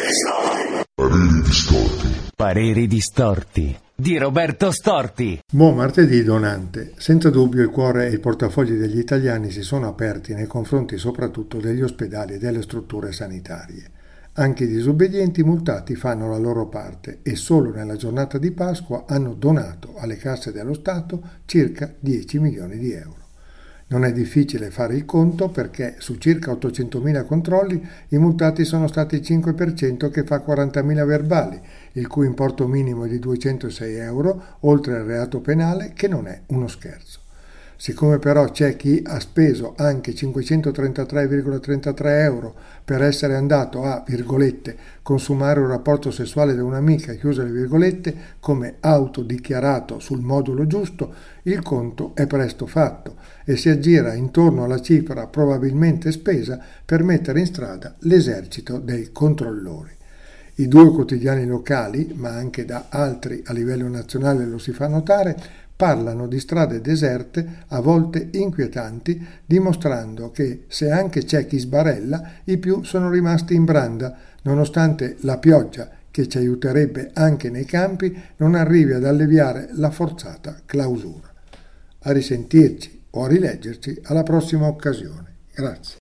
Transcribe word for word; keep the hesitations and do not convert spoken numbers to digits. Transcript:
Pareri distorti. Pareri distorti di Roberto Storti. Buon martedì, Donante. Senza dubbio il cuore e i portafogli degli italiani si sono aperti nei confronti soprattutto degli ospedali e delle strutture sanitarie. Anche i disobbedienti multati fanno la loro parte e solo nella giornata di Pasqua hanno donato alle casse dello Stato circa dieci milioni di euro. Non è difficile fare il conto perché su circa ottocentomila controlli i multati sono stati il cinque per cento, che fa quarantamila verbali, il cui importo minimo è di duecentosei euro, oltre al reato penale, che non è uno scherzo. Siccome però c'è chi ha speso anche cinquecentotrentatré virgola trentatré euro per essere andato a, virgolette, consumare un rapporto sessuale da un'amica, chiuse le virgolette, come autodichiarato sul modulo giusto, il conto è presto fatto e si aggira intorno alla cifra probabilmente spesa per mettere in strada l'esercito dei controllori. I due quotidiani locali, ma anche da altri a livello nazionale lo si fa notare, parlano di strade deserte, a volte inquietanti, dimostrando che se anche c'è chi sbarella, i più sono rimasti in branda, nonostante la pioggia, che ci aiuterebbe anche nei campi, non arrivi ad alleviare la forzata clausura. A risentirci o a rileggerci alla prossima occasione. Grazie.